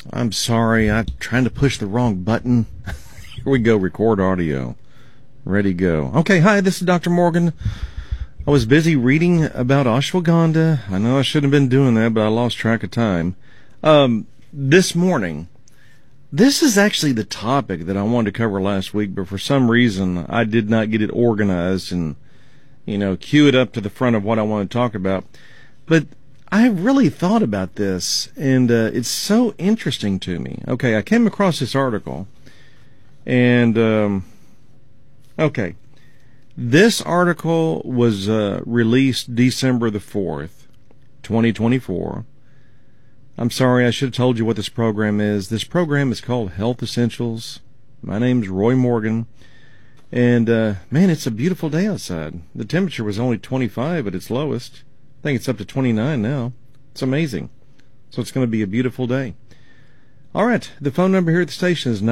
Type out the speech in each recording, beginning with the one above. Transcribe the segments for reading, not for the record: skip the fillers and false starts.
I'm sorry, I'm trying to push the wrong button. Here we go, record audio. Ready, go. Okay, hi, this is Dr. Morgan. I was busy reading about ashwagandha. I know I shouldn't have been doing that, but I lost track of time. This morning, this is actually the topic that I wanted to cover last week, but for some reason I did not get it organized and, cue it up to the front of what I want to talk about. But I really thought about this, and it's so interesting to me. Okay, I came across this article, and, okay. This article was released December the 4th, 2024. I'm sorry, I should have told you what this program is. This program is called Health Essentials. My name's Roy Morgan. And, man, it's a beautiful day outside. The temperature was only 25 at its lowest. I think it's up to 29 now. It's amazing. So it's going to be a beautiful day. All right, the phone number here at the station is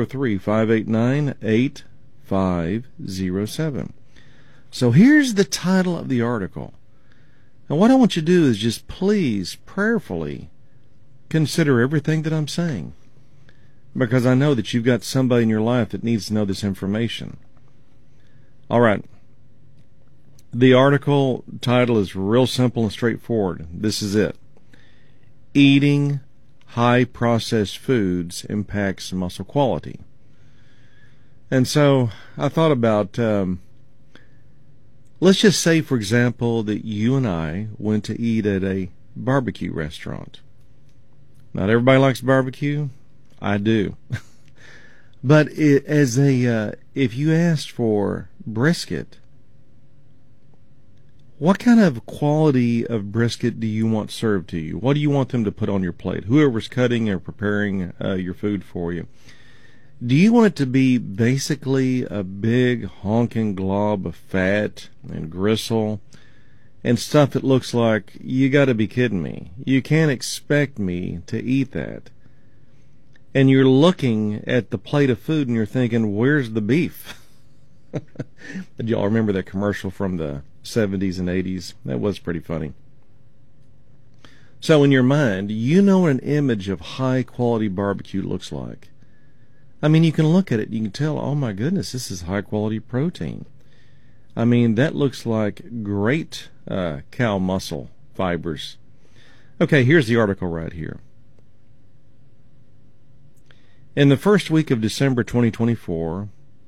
903-589-8507. So here's the title of the article. Now what I want you to do is just please, prayerfully, consider everything that I'm saying. Because I know that you've got somebody in your life that needs to know this information. All right. The article title is real simple and straightforward. This is it. Eating high processed foods impacts muscle quality. And so I thought about, let's just say, for example, that you and I went to eat at a barbecue restaurant. Not everybody likes barbecue. I do. But if you asked for brisket, what kind of quality of brisket do you want served to you? What do you want them to put on your plate? Whoever's cutting or preparing your food for you. Do you want it to be basically a big honking glob of fat and gristle and stuff that looks like, you got to be kidding me. You can't expect me to eat that. And you're looking at the plate of food and you're thinking, where's the beef? Did y'all remember that commercial from the 70s and 80s? That was pretty funny. So in your mind, you know what an image of high quality barbecue looks like. I mean, you can look at it, you can tell, oh my goodness, this is high quality protein. I mean, that looks like great cow muscle fibers. Okay, here's the article right here. In the first week of December 2024,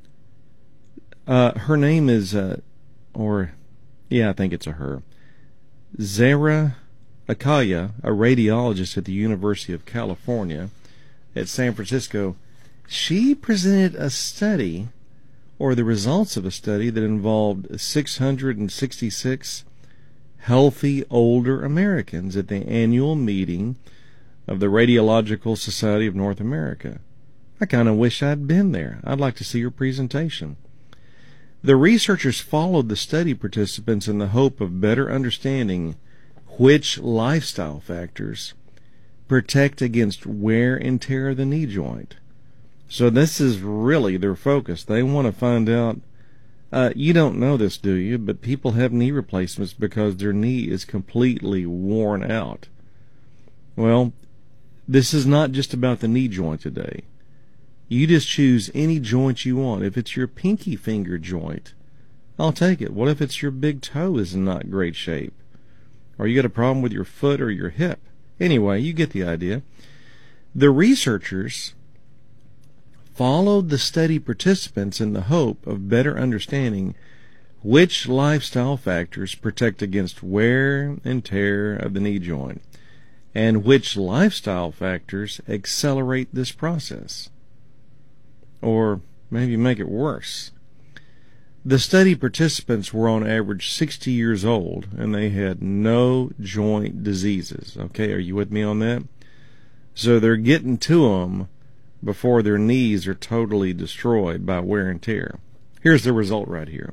her name is, I think it's a her, Zara Akaya, a radiologist at the University of California at San Francisco. She presented a study, or the results of a study, that involved 666 healthy older Americans at the annual meeting of the Radiological Society of North America. I kind of wish I'd been there. I'd like to see her presentation. The researchers followed the study participants in the hope of better understanding which lifestyle factors protect against wear and tear of the knee joint. So this is really their focus. They want to find out, you don't know this, do you? But people have knee replacements because their knee is completely worn out. Well, this is not just about the knee joint today. You just choose any joint you want. If it's your pinky finger joint, I'll take it. What if it's your big toe is in not great shape? Or you got a problem with your foot or your hip? Anyway, you get the idea. The researchers followed the study participants in the hope of better understanding which lifestyle factors protect against wear and tear of the knee joint, and which lifestyle factors accelerate this process. Or maybe make it worse. The study participants were on average 60 years old, and they had no joint diseases. Okay, are you with me on that? So they're getting to them before their knees are totally destroyed by wear and tear. Here's the result right here.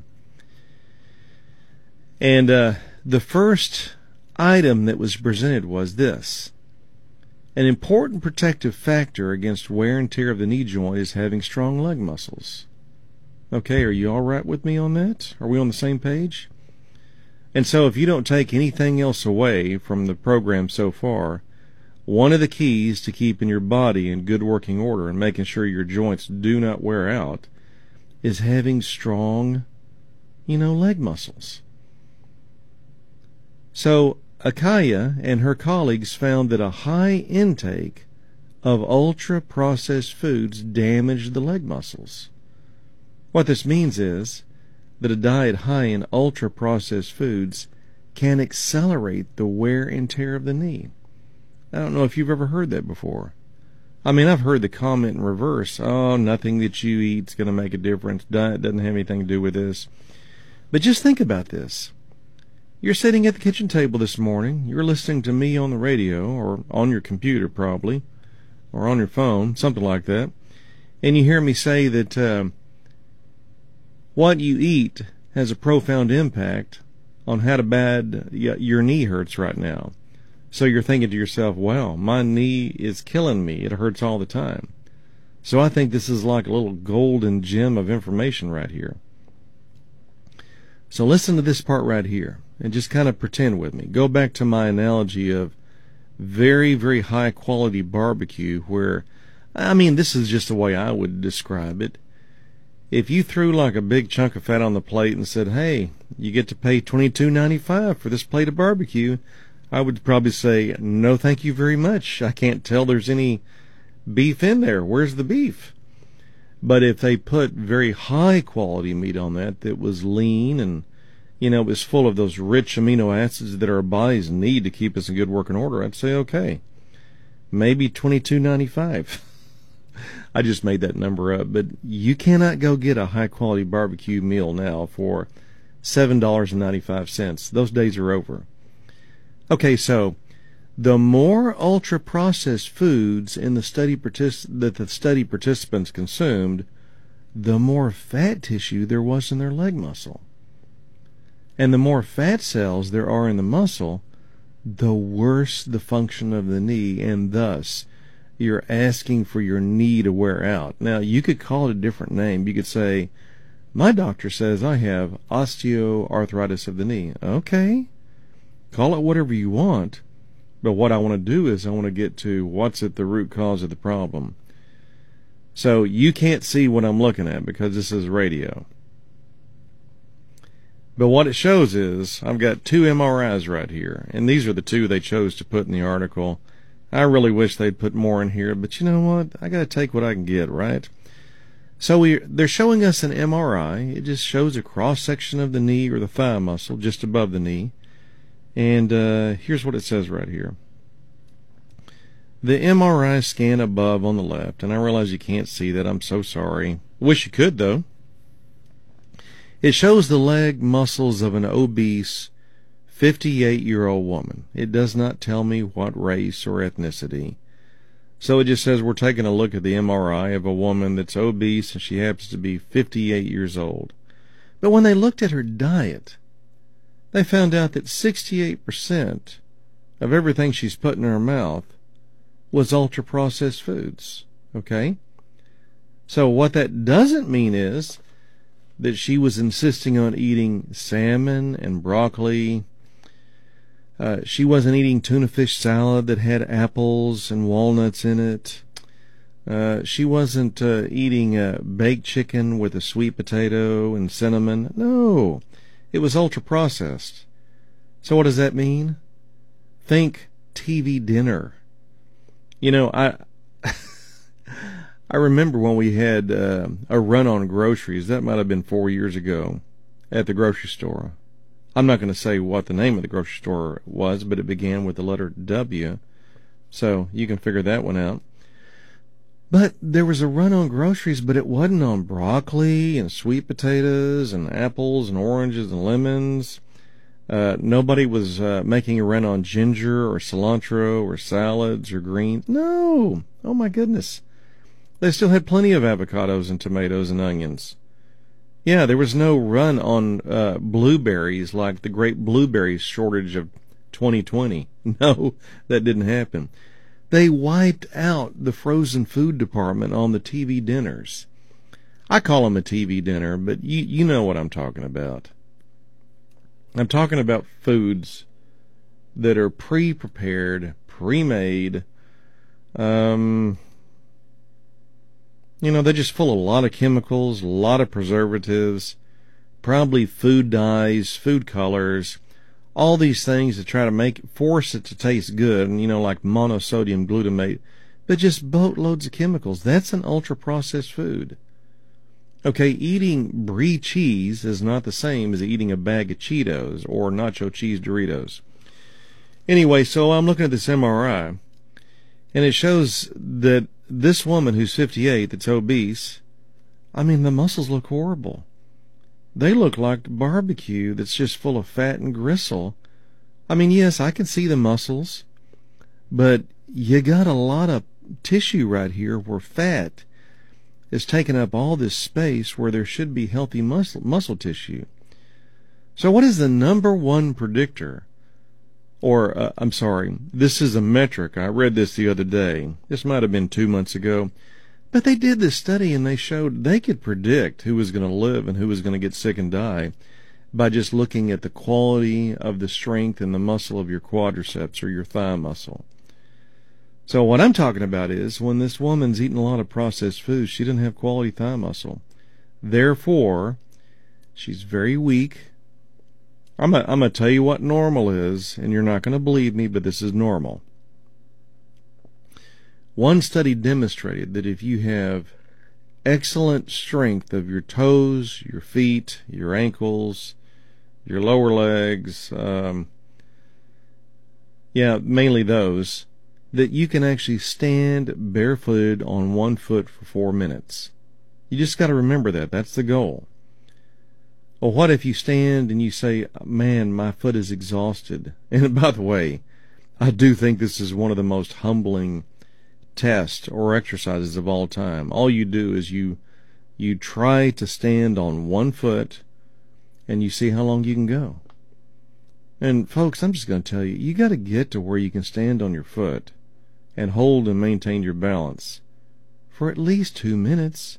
And the first item that was presented was this. An important protective factor against wear and tear of the knee joint is having strong leg muscles. Okay, are you all right with me on that? Are we on the same page? And so if you don't take anything else away from the program so far, one of the keys to keeping your body in good working order and making sure your joints do not wear out is having strong, leg muscles. So Akaya and her colleagues found that a high intake of ultra-processed foods damaged the leg muscles. What this means is that a diet high in ultra-processed foods can accelerate the wear and tear of the knee. I don't know if you've ever heard that before. I mean, I've heard the comment in reverse, oh, nothing that you eat is going to make a difference. Diet doesn't have anything to do with this. But just think about this. You're sitting at the kitchen table this morning. You're listening to me on the radio, or on your computer probably, or on your phone, something like that. And you hear me say that what you eat has a profound impact on how bad your knee hurts right now. So you're thinking to yourself, wow, my knee is killing me. It hurts all the time. So I think this is like a little golden gem of information right here. So listen to this part right here and just kind of pretend with me. Go back to my analogy of very, very high quality barbecue where, this is just the way I would describe it. If you threw like a big chunk of fat on the plate and said, hey, you get to pay $22.95 for this plate of barbecue, I would probably say, no, thank you very much. I can't tell there's any beef in there. Where's the beef? But if they put very high quality meat on that was lean and, it was full of those rich amino acids that our bodies need to keep us in good working order, I'd say, okay, maybe $22.95. I just made that number up, but you cannot go get a high quality barbecue meal now for $7.95. Those days are over. Okay, so the more ultra-processed foods in the study that the study participants consumed, the more fat tissue there was in their leg muscle. And the more fat cells there are in the muscle, the worse the function of the knee, and thus you're asking for your knee to wear out. Now, you could call it a different name. You could say, my doctor says I have osteoarthritis of the knee. Okay. Call it whatever you want, but what I want to do is I want to get to what's at the root cause of the problem. So you can't see what I'm looking at because this is radio. But what it shows is I've got two MRIs right here, and these are the two they chose to put in the article. I really wish they'd put more in here, but you know what? I got to take what I can get, right? So they're showing us an MRI. It just shows a cross-section of the knee or the thigh muscle just above the knee. And here's what it says right here. The MRI scan above on the left, and I realize you can't see that. I'm so sorry. Wish you could, though. It shows the leg muscles of an obese 58-year-old woman. It does not tell me what race or ethnicity. So it just says we're taking a look at the MRI of a woman that's obese and she happens to be 58 years old. But when they looked at her diet, they found out that 68% of everything she's put in her mouth was ultra-processed foods. Okay? So what that doesn't mean is that she was insisting on eating salmon and broccoli. She wasn't eating tuna fish salad that had apples and walnuts in it. She wasn't eating baked chicken with a sweet potato and cinnamon. No, it was ultra-processed. So what does that mean? Think TV dinner. I remember when we had a run on groceries. That might have been 4 years ago at the grocery store. I'm not going to say what the name of the grocery store was, but it began with the letter W, so you can figure that one out. But there was a run on groceries, but it wasn't on broccoli and sweet potatoes and apples and oranges and lemons. Nobody was making a run on ginger or cilantro or salads or greens. No! Oh my goodness. They still had plenty of avocados and tomatoes and onions. Yeah, there was no run on blueberries like the great blueberry shortage of 2020. No, that didn't happen. They wiped out the frozen food department on the TV dinners. I call them a TV dinner, but you know what I'm talking about. I'm talking about foods that are pre-prepared, pre-made, Um, they're just full of a lot of chemicals, a lot of preservatives, probably food dyes, food colors, all these things to try to force it to taste good, and like monosodium glutamate, but just boatloads of chemicals. That's an ultra-processed food. Okay, eating brie cheese is not the same as eating a bag of Cheetos or nacho cheese Doritos. Anyway, so I'm looking at this MRI, and it shows that this woman who's 58, that's obese, the muscles look horrible. They look like barbecue that's just full of fat and gristle. Yes, I can see the muscles, but you got a lot of tissue right here where fat is taking up all this space where there should be healthy muscle tissue. So what is the number one predictor? Or, this is a metric. I read this the other day. This might have been 2 months ago. But they did this study, and they showed they could predict who was going to live and who was going to get sick and die by just looking at the quality of the strength and the muscle of your quadriceps or your thigh muscle. So what I'm talking about is when this woman's eating a lot of processed foods, she didn't have quality thigh muscle. Therefore, she's very weak. I'm going to tell you what normal is, and you're not going to believe me, but this is normal. One study demonstrated that if you have excellent strength of your toes, your feet, your ankles, your lower legs, mainly those, that you can actually stand barefooted on one foot for 4 minutes. You just got to remember that. That's the goal. Well, what if you stand and you say, man, my foot is exhausted? And by the way, I do think this is one of the most humbling tests or exercises of all time. All you do is you try to stand on one foot and you see how long you can go. And folks, I'm just going to tell you, you got to get to where you can stand on your foot and hold and maintain your balance for at least 2 minutes.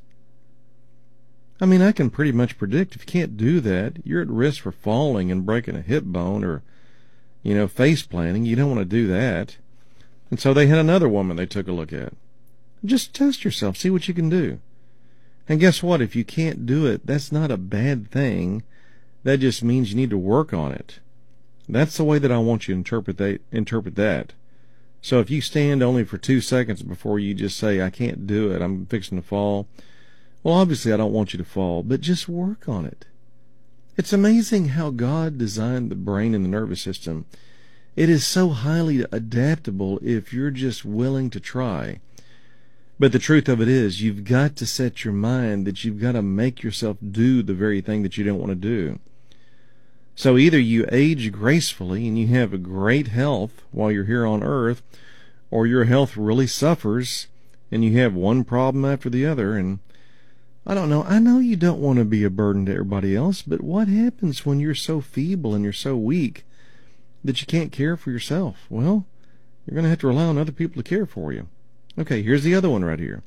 I can pretty much predict if you can't do that, you're at risk for falling and breaking a hip bone or, face planting. You don't want to do that. And so they had another woman they took a look at. Just test yourself, see what you can do. And guess what? If you can't do it, that's not a bad thing. That just means you need to work on it. That's the way that I want you to interpret that. So if you stand only for 2 seconds before you just say, I can't do it, I'm fixing to fall, well, obviously I don't want you to fall, but just work on it. It's amazing how God designed the brain and the nervous system. It is so highly adaptable if you're just willing to try. But the truth of it is, you've got to set your mind that you've got to make yourself do the very thing that you don't want to do. So either you age gracefully and you have a great health while you're here on earth, or your health really suffers and you have one problem after the other. And I don't know, I know you don't want to be a burden to everybody else, but what happens when you're so feeble and you're so weak that you can't care for yourself? Well, you're going to have to rely on other people to care for you. Okay, here's the other one right here.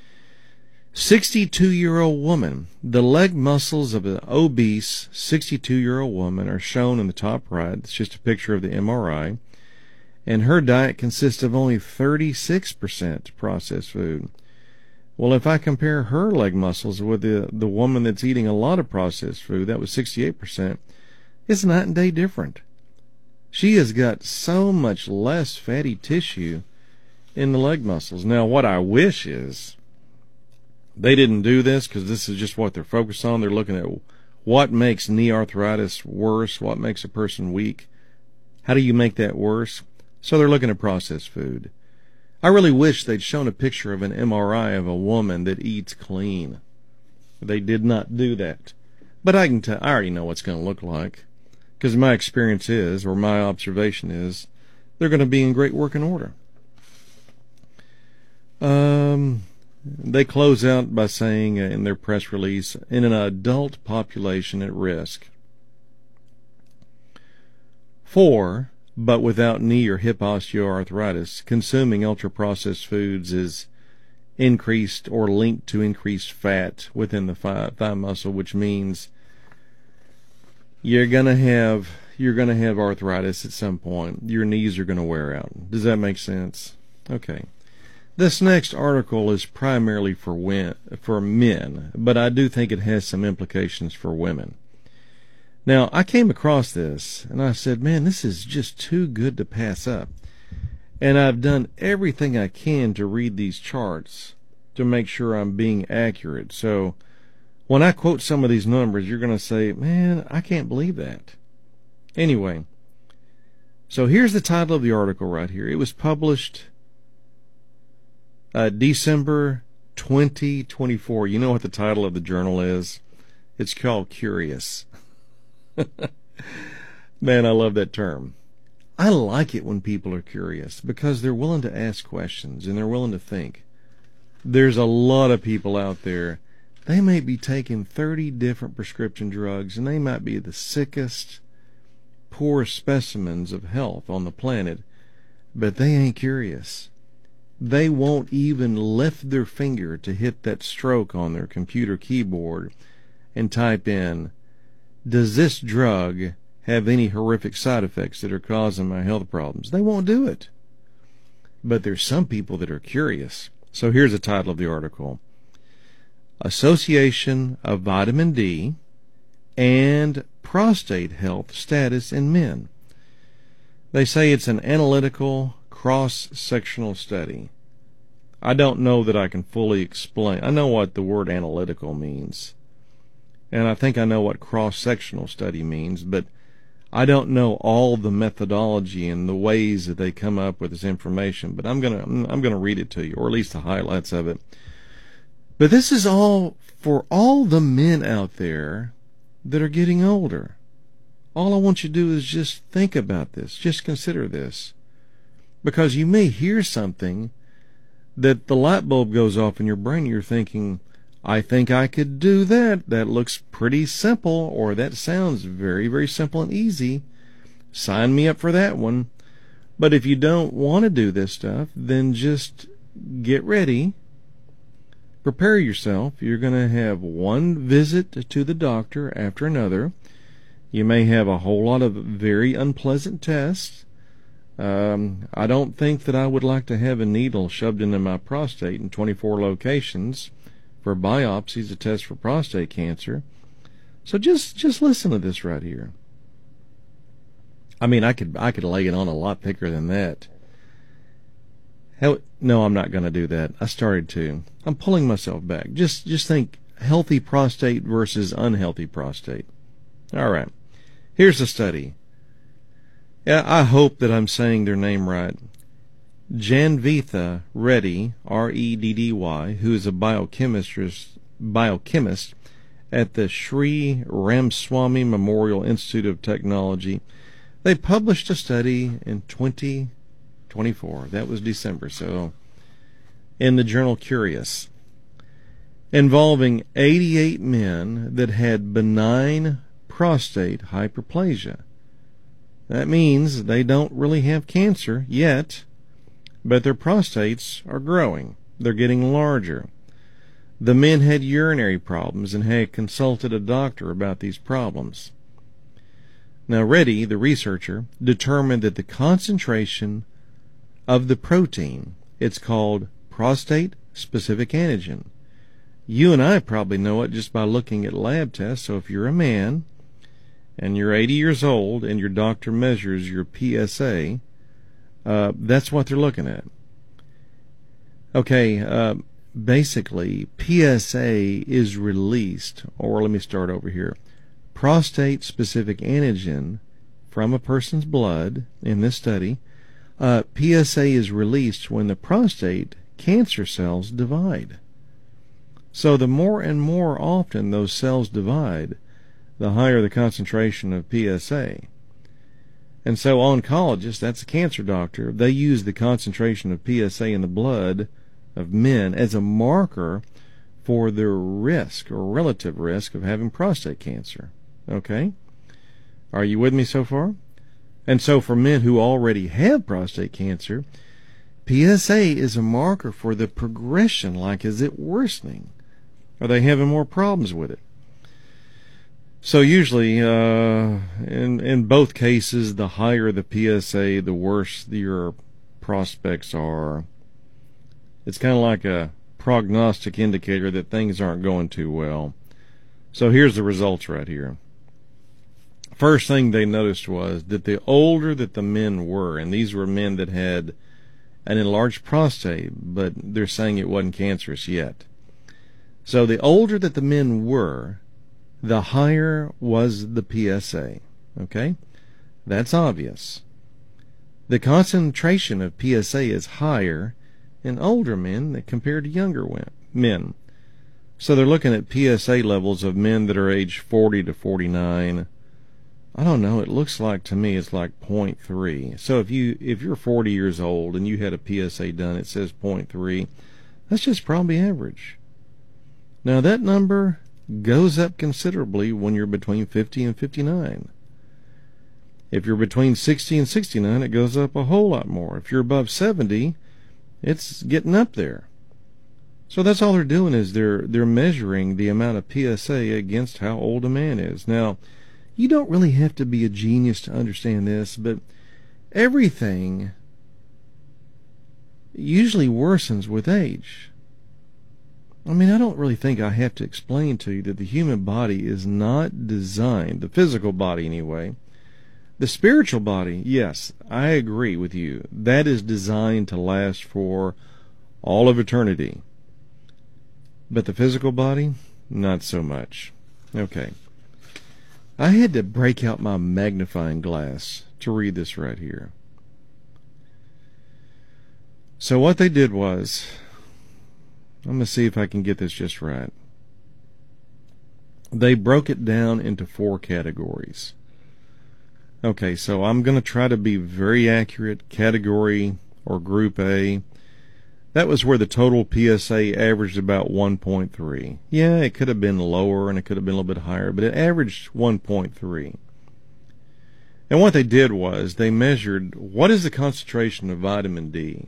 62-year-old woman. The leg muscles of an obese 62-year-old woman are shown in the top right. It's just a picture of the MRI. And her diet consists of only 36% processed food. Well, if I compare her leg muscles with the woman that's eating a lot of processed food, that was 68%, it's night and day different. She has got so much less fatty tissue in the leg muscles. Now, what I wish is they didn't do this, because this is just what they're focused on. They're looking at what makes knee arthritis worse, what makes a person weak. How do you make that worse? So they're looking at processed food. I really wish they'd shown a picture of an MRI of a woman that eats clean. They did not do that. But I already know what's going to look like, because my experience is, or my observation is, they're going to be in great working order. They close out by saying in their press release, in an adult population at risk. 4, but without knee or hip osteoarthritis, consuming ultra-processed foods is increased or linked to increased fat within the thigh muscle, which means you're gonna have arthritis at some point. Your knees are gonna wear out. Does that make sense? Okay. This next article is primarily for men, but I do think it has some implications for women. Now, I came across this, and I said, man, this is just too good to pass up. And I've done everything I can to read these charts to make sure I'm being accurate. So when I quote some of these numbers, you're going to say, man, I can't believe that. Anyway, so here's the title of the article right here. It was published December 2024. You know what the title of the journal is? It's called Curious. Man, I love that term. I like it when people are curious because they're willing to ask questions and they're willing to think. There's a lot of people out there, they may be taking 30 different prescription drugs and they might be the sickest, poorest specimens of health on the planet, but they ain't curious. They won't even lift their finger to hit that stroke on their computer keyboard and type in, does this drug have any horrific side effects that are causing my health problems? They won't do it. But there's some people that are curious. So here's the title of the article. Association of Vitamin D and Prostate Health Status in Men. They say it's an analytical cross-sectional study. I don't know that I can fully explain. I know what the word analytical means. And I think I know what cross-sectional study means, but I don't know all the methodology and the ways that they come up with this information. But I'm gonna read it to you, or at least the highlights of it. But this is all for all the men out there that are getting older. All I want you to do is just think about this. Just consider this. Because you may hear something that the light bulb goes off in your brain. You're thinking, I think I could do that. That looks pretty simple, or that sounds very, very simple and easy. Sign me up for that one. But if you don't want to do this stuff, then just get ready. Prepare yourself. You're going to have one visit to the doctor after another. You may have a whole lot of very unpleasant tests. I don't think that I would like to have a needle shoved into my prostate in 24 locations for biopsies to test for prostate cancer. So just listen to this right here. I mean, I could lay it on a lot thicker than that. Hell, no, I'm not going to do that. I started to. I'm pulling myself back. Just think healthy prostate versus unhealthy prostate. All right. Here's the study. Yeah, I hope that I'm saying their name right. Janvitha Reddy, R-E-D-D-Y, who is a biochemist at the Sri Ramswamy Memorial Institute of Technology. They published a study in 2024. That was December, so in the journal Curious, involving 88 men that had benign prostate hyperplasia. That means they don't really have cancer yet, but their prostates are growing. They're getting larger. The men had urinary problems and had consulted a doctor about these problems. Now, Reddy, the researcher, determined that the concentration of the protein, it's called prostate-specific antigen. You and I probably know it just by looking at lab tests. So if you're a man and you're 80 years old and your doctor measures your PSA, that's what they're looking at. Okay, basically, PSA is released, or let me start over here. Prostate-specific antigen from a person's blood in this study, PSA is released when the prostate cancer cells divide. So the more and more often those cells divide, the higher the concentration of PSA. And so oncologists, that's a cancer doctor, they use the concentration of PSA in the blood of men as a marker for their risk or relative risk of having prostate cancer. Okay? Are you with me so far? And so for men who already have prostate cancer, PSA is a marker for the progression, like is it worsening? Are they having more problems with it? So usually, in both cases, the higher the PSA, the worse your prospects are It's kind of like a prognostic indicator that things aren't going too well. So here's the results right here. First thing they noticed was that the older that the men were, and these were men that had an enlarged prostate, but they're saying it wasn't cancerous yet. So the older that the men were, the higher was the PSA. Okay? That's obvious. The concentration of PSA is higher in older men than compared to younger men. So they're looking at PSA levels of men that are age 40 to 49. I don't know, it looks like to me it's like 0.3. So if you're 40 years old and you had a PSA done, it says 0.3. That's just probably average. Now that number goes up considerably when you're between 50 and 59. If you're between 60 and 69, it goes up a whole lot more. If you're above 70, it's getting up there. So that's all they're doing is they're measuring the amount of PSA against how old a man is. Now, you don't really have to be a genius to understand this, but everything usually worsens with age. I mean, I don't really think I have to explain to you that the human body is not designed, the physical body anyway. The spiritual body, yes, I agree with you. That is designed to last for all of eternity. But the physical body, not so much. Okay. I had to break out my magnifying glass to read this right here. So what they did was, I'm going to see if I can get this just right. They broke it down into 4 categories. Okay, so I'm going to try to be very accurate. Category or Group A, that was where the total PSA averaged about 1.3. Yeah, it could have been lower and it could have been a little bit higher, but it averaged 1.3. And what they did was they measured what is the concentration of vitamin D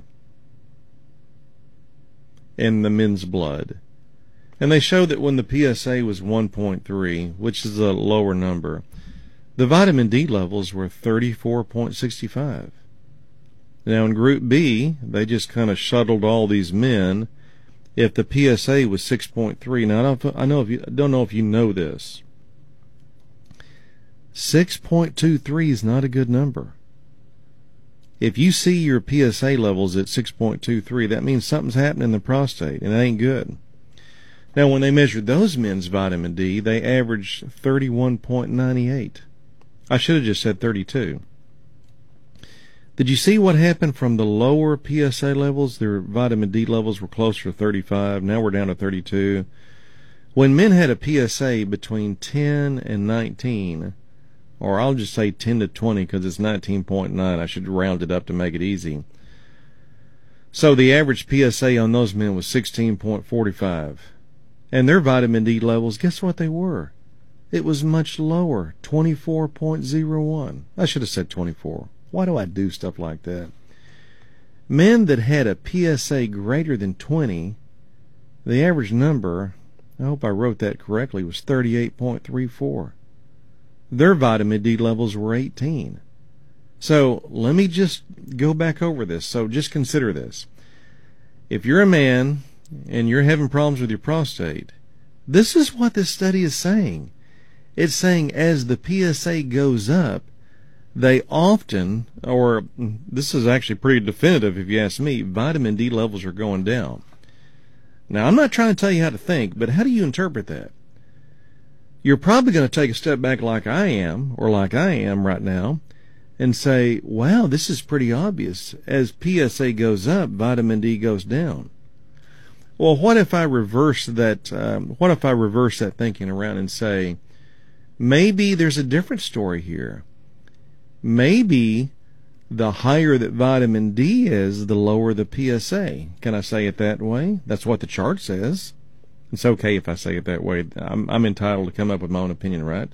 in the men's blood. And they showed that when the PSA was 1.3, which is a lower number, the vitamin D levels were 34.65. Now in Group B, they just kind of shuttled all these men. If the PSA was 6.3, now I don't know if you know this. 6.23 is not a good number. If you see your PSA levels at 6.23, that means something's happening in the prostate, and it ain't good. Now when they measured those men's vitamin D, they averaged 31.98. I should have just said 32. Did you see what happened from the lower PSA levels? Their vitamin D levels were closer to 35. Now we're down to 32. When men had a PSA between 10 and 19, or I'll just say 10 to 20 because it's 19.9. I should round it up to make it easy. So the average PSA on those men was 16.45. And their vitamin D levels, guess what they were? It was much lower, 24.01. I should have said 24. Why do I do stuff like that? Men that had a PSA greater than 20, the average number, I hope I wrote that correctly, was 38.34. Their vitamin D levels were 18. So let me just go back over this. So just consider this. If you're a man and you're having problems with your prostate, this is what this study is saying. It's saying as the PSA goes up, they often, or this is actually pretty definitive if you ask me, vitamin D levels are going down. Now, I'm not trying to tell you how to think, but how do you interpret that? You're probably going to take a step back like I am, or like I am right now, and say, wow, this is pretty obvious. As PSA goes up, vitamin D goes down. Well, what if I reverse that? What if I reverse that thinking around and say, maybe there's a different story here. Maybe the higher that vitamin D is, the lower the PSA. Can I say it that way? That's what the chart says. It's okay if I say it that way. I'm entitled to come up with my own opinion, right?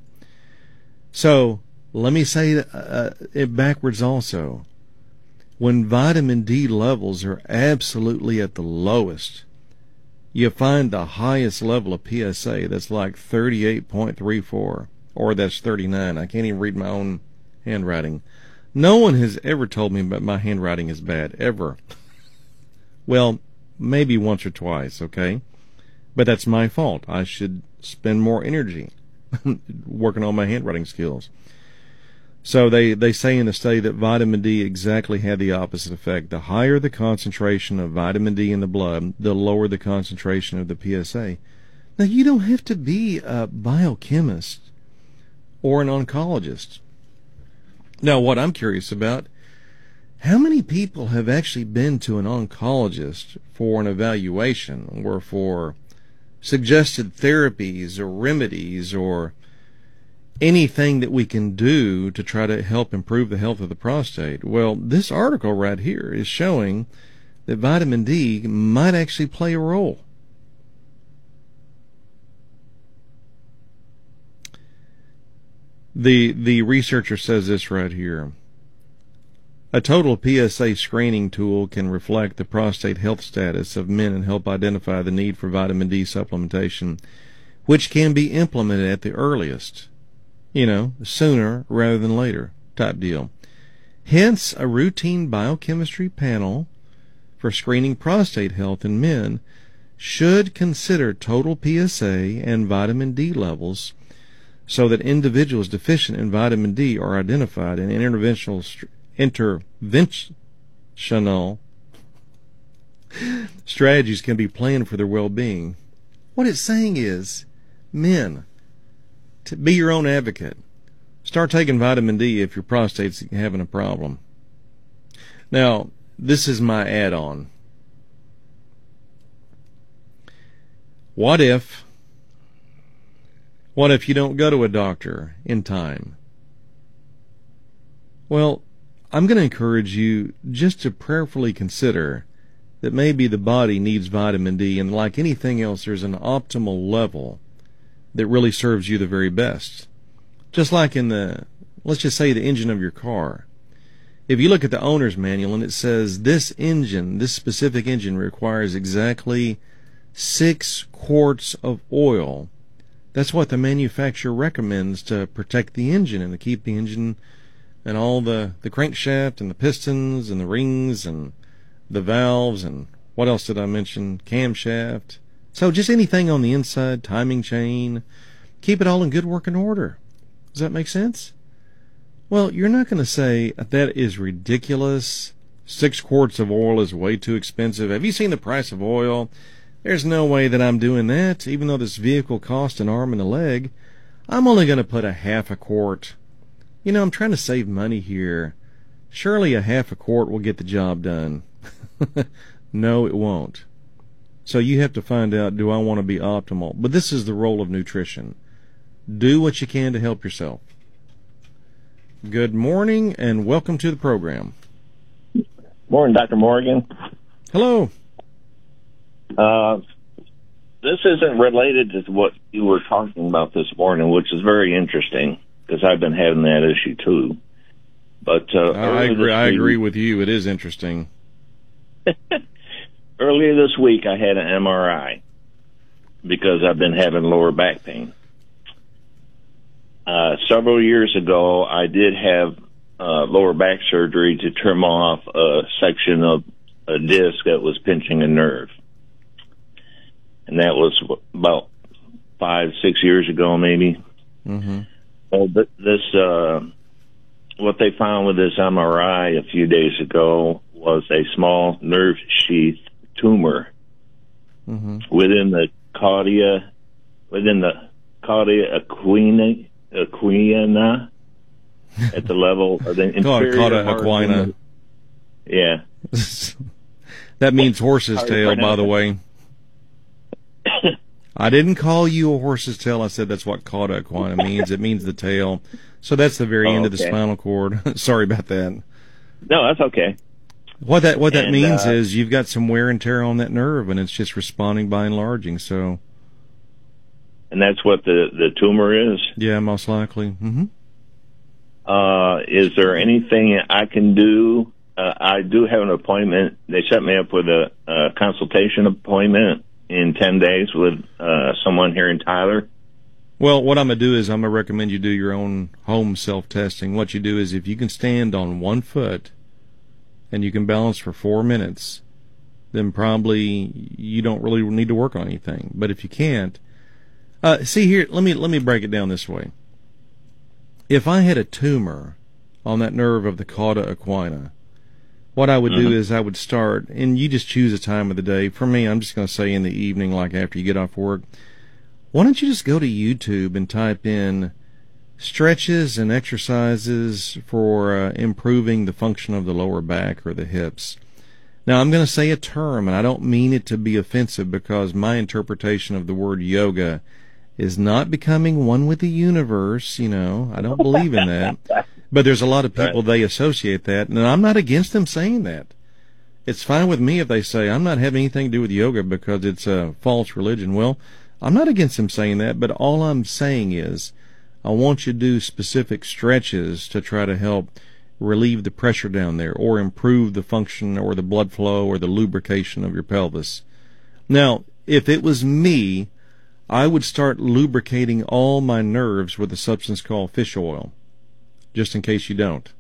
So let me say it backwards also. When vitamin D levels are absolutely at the lowest, you find the highest level of PSA that's like 38.34, or that's 39. I can't even read my own handwriting. No one has ever told me that my handwriting is bad, ever. Well, maybe once or twice, okay? But that's my fault. I should spend more energy working on my handwriting skills. So they say in the study that vitamin D exactly had the opposite effect. The higher the concentration of vitamin D in the blood, the lower the concentration of the PSA. Now, you don't have to be a biochemist or an oncologist. Now, what I'm curious about, how many people have actually been to an oncologist for an evaluation or for suggested therapies or remedies or anything that we can do to try to help improve the health of the prostate? Well, this article right here is showing that vitamin D might actually play a role. The researcher says this right here. A total PSA screening tool can reflect the prostate health status of men and help identify the need for vitamin D supplementation, which can be implemented at the earliest, sooner rather than later type deal. Hence, a routine biochemistry panel for screening prostate health in men should consider total PSA and vitamin D levels so that individuals deficient in vitamin D are identified and interventional strategies can be planned for their well-being. What it's saying is, men, to be your own advocate. Start taking vitamin D if your prostate's having a problem. Now, this is my add-on. What if you don't go to a doctor in time? Well, I'm going to encourage you just to prayerfully consider that maybe the body needs vitamin D, and like anything else, there's an optimal level that really serves you the very best. Just like in let's just say the engine of your car. If you look at the owner's manual and it says this specific engine requires exactly 6 quarts of oil, that's what the manufacturer recommends to protect the engine and to keep the engine and all the crankshaft and the pistons and the rings and the valves and what else did I mention? Camshaft. So just anything on the inside, timing chain, keep it all in good working order. Does that make sense? Well, you're not going to say that is ridiculous. 6 quarts of oil is way too expensive. Have you seen the price of oil? There's no way that I'm doing that. Even though this vehicle cost an arm and a leg, I'm only going to put a half a quart. I'm trying to save money here. Surely a half a quart will get the job done. No, it won't. So you have to find out, do I want to be optimal? But this is the role of nutrition. Do what you can to help yourself. Good morning and welcome to the program. Morning, Dr. Morgan. Hello. This isn't related to what you were talking about this morning, which is very interesting because I've been having that issue too. But I agree with you. It is interesting. Earlier this week, I had an MRI because I've been having lower back pain. Several years ago, I did have lower back surgery to trim off a section of a disc that was pinching a nerve. And that was about 5-6 years ago, maybe. Mm-hmm. Well, what they found with this MRI a few days ago was a small nerve sheath tumor within the cauda equina at the level of the inferior cauda equina. Yeah. That means horse's tail, by the way. I didn't call you a horse's tail. I said that's what cauda equina means. It means the tail. So that's the very end of the spinal cord. Sorry about that. No, that's okay. What that means is you've got some wear and tear on that nerve, and it's just responding by enlarging. So, and that's what the tumor is. Yeah, most likely. Mm-hmm. Is there anything I can do? I do have an appointment. They set me up with a consultation appointment in 10 days with someone here in Tyler. Well, what I'm going to do is I'm going to recommend you do your own home self-testing. What you do is if you can stand on one foot and you can balance for 4 minutes, then probably you don't really need to work on anything. But if you can't, see here, let me break it down this way. If I had a tumor on that nerve of the cauda equina, what I would do is I would start, and you just choose a time of the day. For me, I'm just going to say in the evening, like after you get off work. Why don't you just go to YouTube and type in stretches and exercises for improving the function of the lower back or the hips? Now, I'm going to say a term, and I don't mean it to be offensive, because my interpretation of the word yoga is not becoming one with the universe. I don't believe in that. But there's a lot of people, they associate that, and I'm not against them saying that. It's fine with me if they say, I'm not having anything to do with yoga because it's a false religion. Well, I'm not against them saying that, but all I'm saying is I want you to do specific stretches to try to help relieve the pressure down there or improve the function or the blood flow or the lubrication of your pelvis. Now, if it was me, I would start lubricating all my nerves with a substance called fish oil, just in case you don't.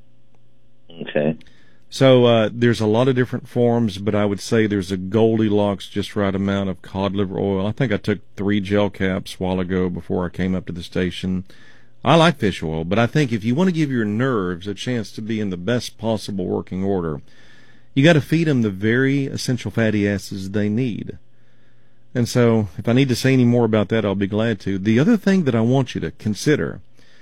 Okay. So there's a lot of different forms, but I would say there's a Goldilocks just right amount of cod liver oil. I think I took 3 gel caps a while ago before I came up to the station. I like fish oil, but I think if you want to give your nerves a chance to be in the best possible working order, you got to feed them the very essential fatty acids they need. And so if I need to say any more about that, I'll be glad to. The other thing that I want you to consider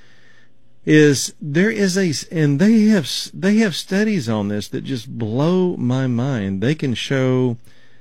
is and they have studies on this that just blow my mind. They can show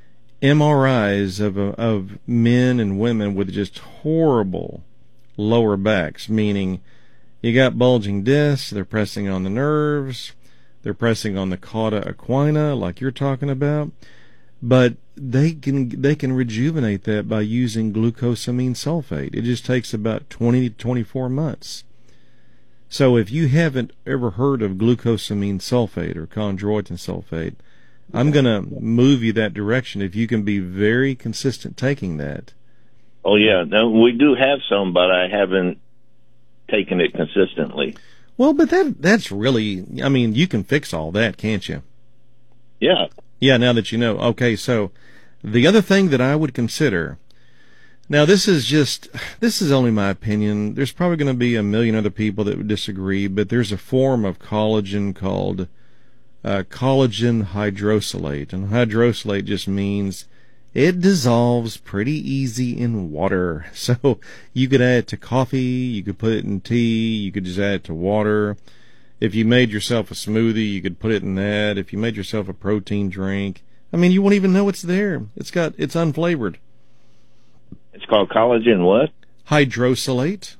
MRIs of men and women with just horrible lower backs, meaning you got bulging discs, they're pressing on the nerves, they're pressing on the cauda equina like you're talking about, but they can rejuvenate that by using glucosamine sulfate. It just takes about 20 to 24 months. So if you haven't ever heard of glucosamine sulfate or chondroitin sulfate, I'm going to move you that direction if you can be very consistent taking that. Oh, yeah. No, we do have some, but I haven't taken it consistently. Well, but that's really, I mean, you can fix all that, can't you? Yeah. Yeah, now that you know. Okay, so the other thing that I would consider, now this is only my opinion. There's probably going to be a million other people that would disagree, but there's a form of collagen called collagen hydrolysate. And hydrolysate just means it dissolves pretty easy in water. So you could add it to coffee, you could put it in tea, you could just add it to water. If you made yourself a smoothie, you could put it in that. If you made yourself a protein drink, I mean, you won't even know it's there. It's unflavored. It's called collagen what? Hydrolysate.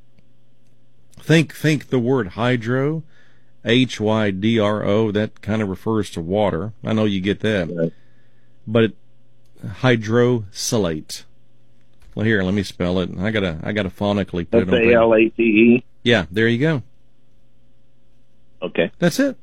Think the word hydro, Hydro, that kind of refers to water. I know you get that. Right. But hydrolysate. Well, here, let me spell it. I gotta phonically put it on. SALATE? Yeah, there you go. Okay. That's it.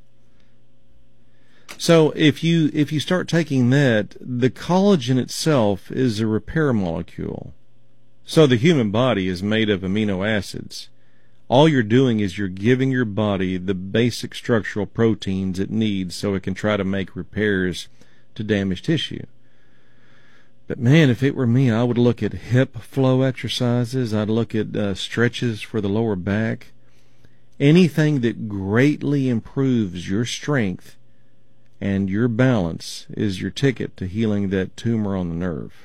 So if you start taking that, the collagen itself is a repair molecule. So the human body is made of amino acids. All you're doing is you're giving your body the basic structural proteins it needs so it can try to make repairs to damaged tissue. But man, if it were me, I would look at hip flow exercises. I'd look at stretches for the lower back. Anything that greatly improves your strength and your balance is your ticket to healing that tumor on the nerve.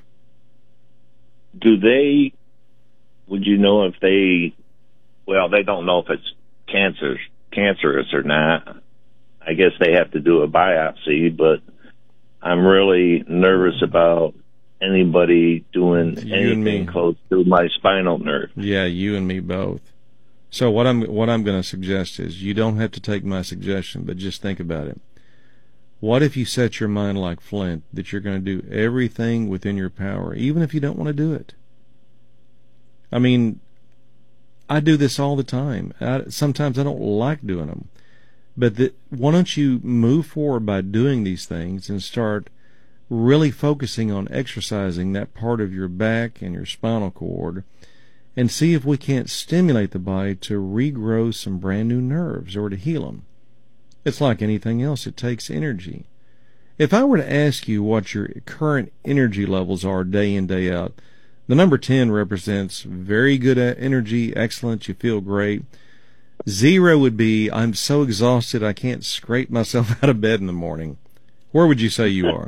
Would you know if they don't know if it's cancerous or not. I guess they have to do a biopsy, but I'm really nervous about anybody doing anything close to my spinal nerve. Yeah, you and me both. So what I'm going to suggest is you don't have to take my suggestion, but just think about it. What if you set your mind like flint that you're going to do everything within your power, even if you don't want to do it? I mean, I do this all the time. Sometimes I don't like doing them. But why don't you move forward by doing these things and start really focusing on exercising that part of your back and your spinal cord and see if we can't stimulate the body to regrow some brand new nerves or to heal them. It's like anything else. It takes energy. If I were to ask you what your current energy levels are day in, day out, the number 10 represents very good energy, excellent, you feel great. 0 would be, I'm so exhausted I can't scrape myself out of bed in the morning. Where would you say you are?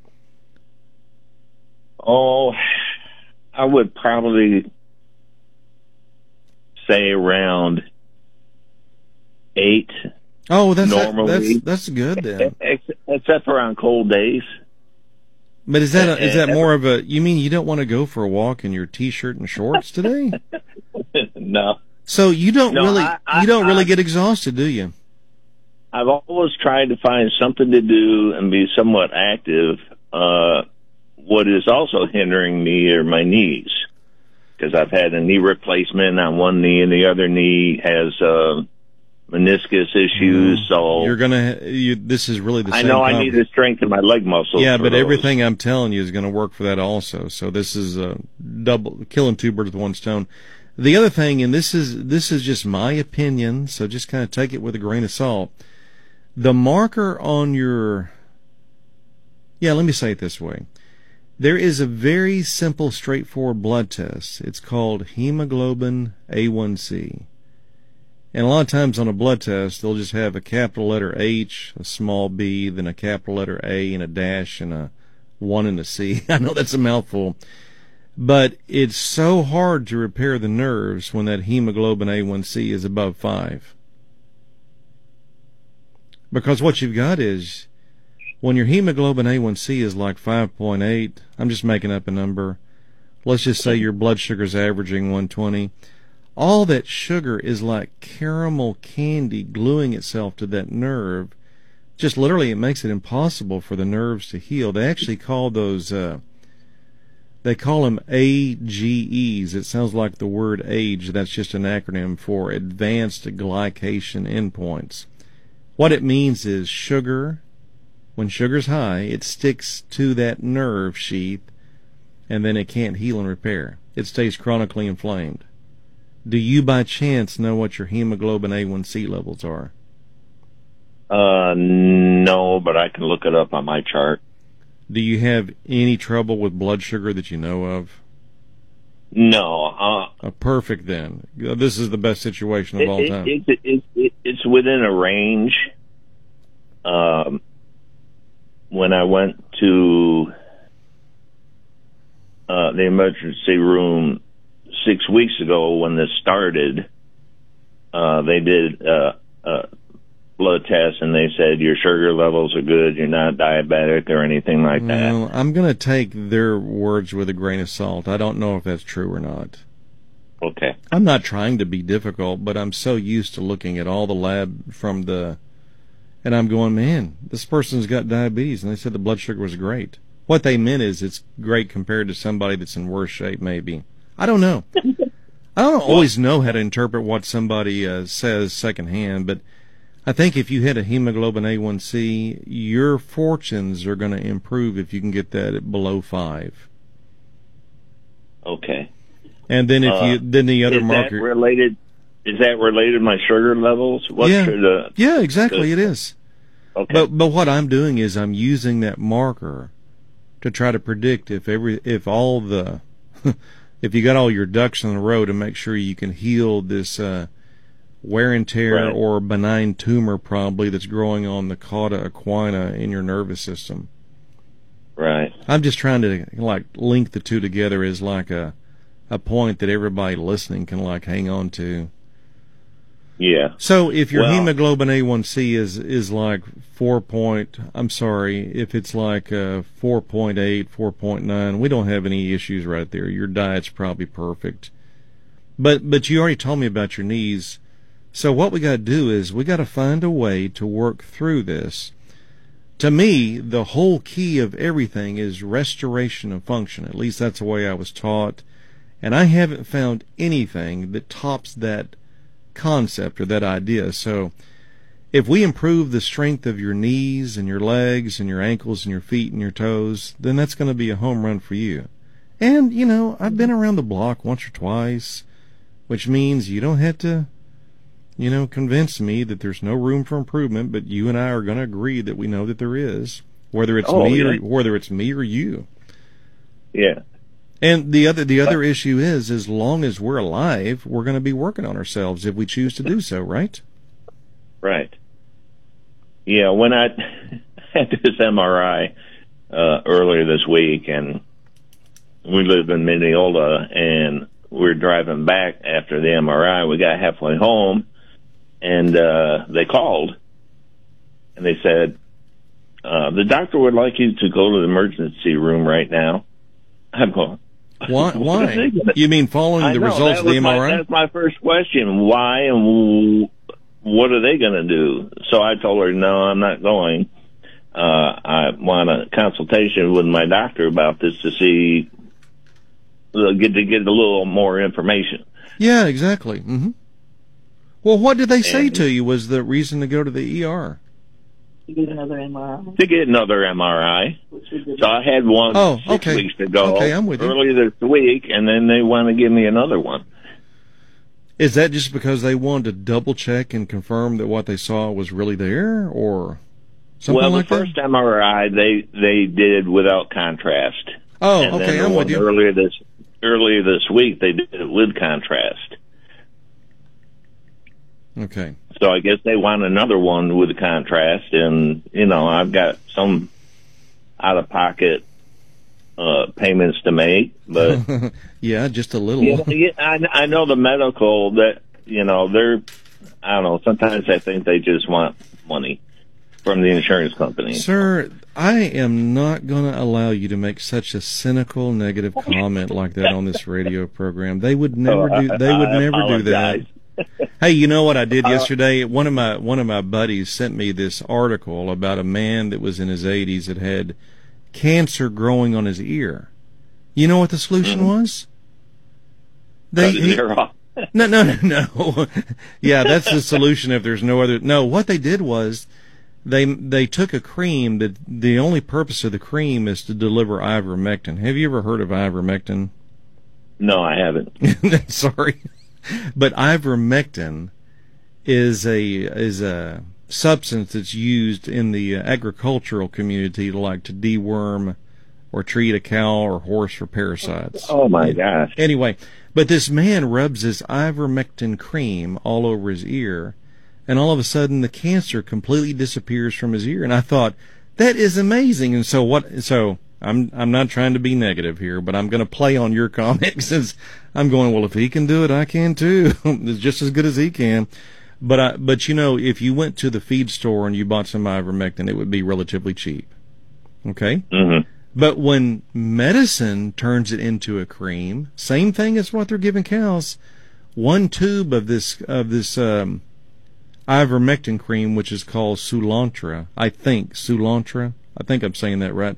Oh, I would probably say around 8. Oh, normally. that's good then. Except for on cold days. But is that more of a, you mean you don't want to go for a walk in your t-shirt and shorts today? No. So you don't really get exhausted, do you? I've always tried to find something to do and be somewhat active. What is also hindering me are my knees, because I've had a knee replacement on one knee and the other knee has meniscus issues. So this is really the same. I know I need to strengthen my leg muscles. Yeah, but everything I'm telling you is going to work for that also. So this is double killing two birds with one stone. The other thing, and this is just my opinion, so just kind of take it with a grain of salt. The marker on let me say it this way. There is a very simple, straightforward blood test. It's called hemoglobin A1C. And a lot of times on a blood test, they'll just have a capital letter H, a small b, then a capital letter A, and a dash, and a 1 and a C. I know that's a mouthful. But it's so hard to repair the nerves when that hemoglobin A1C is above 5. Because what you've got is, when your hemoglobin A1C is like 5.8, I'm just making up a number. Let's just say your blood sugar's averaging 120. All that sugar is like caramel candy gluing itself to that nerve. Just literally, it makes it impossible for the nerves to heal. They actually call those, they call them AGEs. It sounds like the word age. That's just an acronym for Advanced Glycation Endpoints. What it means is sugar, when sugar's high, it sticks to that nerve sheath, and then it can't heal and repair. It stays chronically inflamed. Do you by chance know what your hemoglobin A1C levels are? No, but I can look it up on my chart. Do you have any trouble with blood sugar that you know of? No. Perfect then. This is the best situation of all time. It's within a range. When I went to the emergency room 6 weeks ago when this started, they did blood tests and they said your sugar levels are good, you're not diabetic or anything like that. Well, I'm going to take their words with a grain of salt. I don't know if that's true or not. Okay. I'm not trying to be difficult, but I'm so used to looking at all the lab and I'm going, man, this person's got diabetes, and they said the blood sugar was great. What they meant is it's great compared to somebody that's in worse shape, maybe. I don't know. I don't always know how to interpret what somebody says secondhand, but I think if you hit a hemoglobin A1C, your fortunes are going to improve if you can get that at below 5. Okay. And then then the other marker. Is that related to my sugar levels? Yeah, exactly. It is. Okay. But what I'm doing is I'm using that marker to try to predict if you got all your ducks in a row to make sure you can heal this wear and tear or benign tumor probably that's growing on the cauda equina in your nervous system. Right. I'm just trying to link the two together as like a point that everybody listening can hang on to. Yeah. So if your hemoglobin A1C is like if it's like 4.8, 4.9, we don't have any issues right there. Your diet's probably perfect. But you already told me about your knees. So what we got to do is we got to find a way to work through this. To me, the whole key of everything is restoration of function. At least that's the way I was taught. And I haven't found anything that tops that concept or that idea. So if we improve the strength of your knees and your legs and your ankles and your feet and your toes, then that's going to be a home run for you. And, I've been around the block once or twice, which means you don't have to, convince me that there's no room for improvement, but you and I are going to agree that we know that there is. whether it's whether it's me or you. Yeah. And the other issue is, as long as we're alive, we're going to be working on ourselves if we choose to do so, right? Right. Yeah, when I had this MRI earlier this week, and we live in Mineola, and we're driving back after the MRI. We got halfway home, and they called, and they said, the doctor would like you to go to the emergency room right now. I'm going, Why? You mean following the results of the MRI? That's my first question. Why, and what are they going to do? So I told her, no, I'm not going. I want a consultation with my doctor about this to see, get a little more information. Yeah, exactly. Mm-hmm. Well, what did they say to you was the reason to go to the ER? To get another MRI. To get another MRI. So I had one 6 weeks ago, I'm with you. Earlier this week, and then they want to give me another one. Is that just because they wanted to double check and confirm that what they saw was really there, or something like that? Well, the first MRI they did without contrast. Oh, and okay, then I'm with you. Earlier this week they did it with contrast. Okay. So I guess they want another one with the contrast, and I've got some out of pocket payments to make, but yeah, just a little. I know the medical that they're, I don't know. Sometimes I think they just want money from the insurance company. Sir, I am not going to allow you to make such a cynical, negative comment like that on this radio program. They would never do. They would never do that. Hey, you know what I did yesterday? One of my buddies sent me this article about a man that was in his 80s that had cancer growing on his ear. You know what the solution was? No. Yeah, that's the solution if there's no other. No, what they did was they took a cream that the only purpose of the cream is to deliver ivermectin. Have you ever heard of ivermectin? No, I haven't. Sorry. But ivermectin is a substance that's used in the agricultural community to deworm or treat a cow or horse for parasites. Oh my gosh. Anyway, but this man rubs his ivermectin cream all over his ear, and all of a sudden the cancer completely disappears from his ear. And I thought, that is amazing. And so I'm not trying to be negative here, but I'm going to play on your comment since I'm going, well, if he can do it, I can too. It's just as good as he can. But if you went to the feed store and you bought some ivermectin, it would be relatively cheap. Okay? Mm-hmm. But when medicine turns it into a cream, same thing as what they're giving cows. One tube of this ivermectin cream, which is called Soolantra. I think I'm saying that right.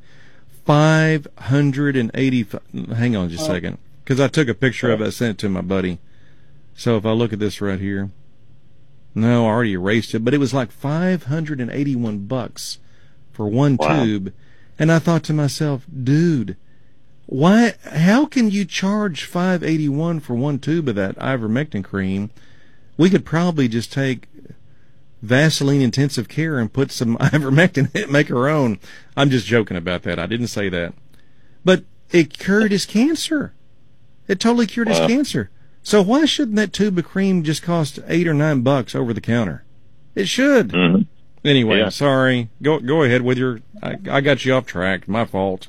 580. Hang on just a second, because I took a picture of it, I sent it to my buddy. So if I look at this right here, no, I already erased it, but it was like $581 for one tube, and I thought to myself, dude, why? How can you charge $581 for one tube of that ivermectin cream? We could probably just take Vaseline Intensive Care and put some ivermectin in it, make our own. I'm just joking about that. I didn't say that. But it cured his cancer. It totally cured his cancer. So why shouldn't that tube of cream just cost $8 or $9 over the counter? It should. Mm-hmm. Anyway, sorry. Go ahead with your. I got you off track. My fault.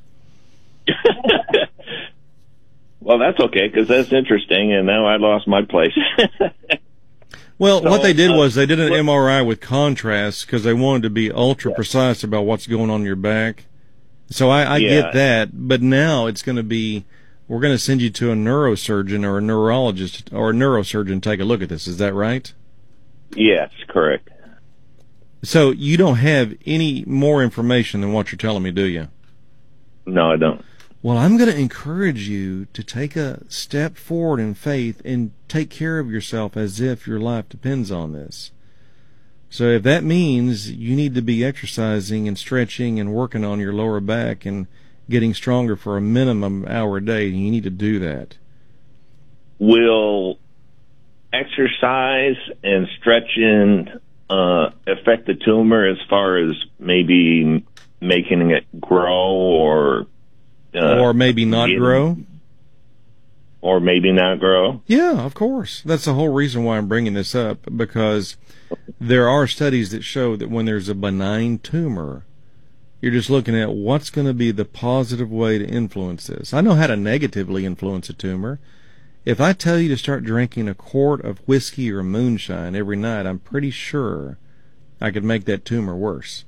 Well, that's okay, because that's interesting, and now I lost my place. Well, what they did was they did an MRI with contrast because they wanted to be ultra precise about what's going on in your back. So I get that, but now it's going to be, we're going to send you to a neurosurgeon or a neurologist or a neurosurgeon to take a look at this. Is that right? Yes, correct. So you don't have any more information than what you're telling me, do you? No, I don't. Well, I'm going to encourage you to take a step forward in faith and take care of yourself as if your life depends on this. So if that means you need to be exercising and stretching and working on your lower back and getting stronger for a minimum hour a day, you need to do that. Will exercise and stretching affect the tumor as far as maybe making it grow or maybe not grow. Or maybe not grow? Yeah, of course. That's the whole reason why I'm bringing this up, because there are studies that show that when there's a benign tumor, you're just looking at what's going to be the positive way to influence this. I know how to negatively influence a tumor. If I tell you to start drinking a quart of whiskey or moonshine every night, I'm pretty sure I could make that tumor worse.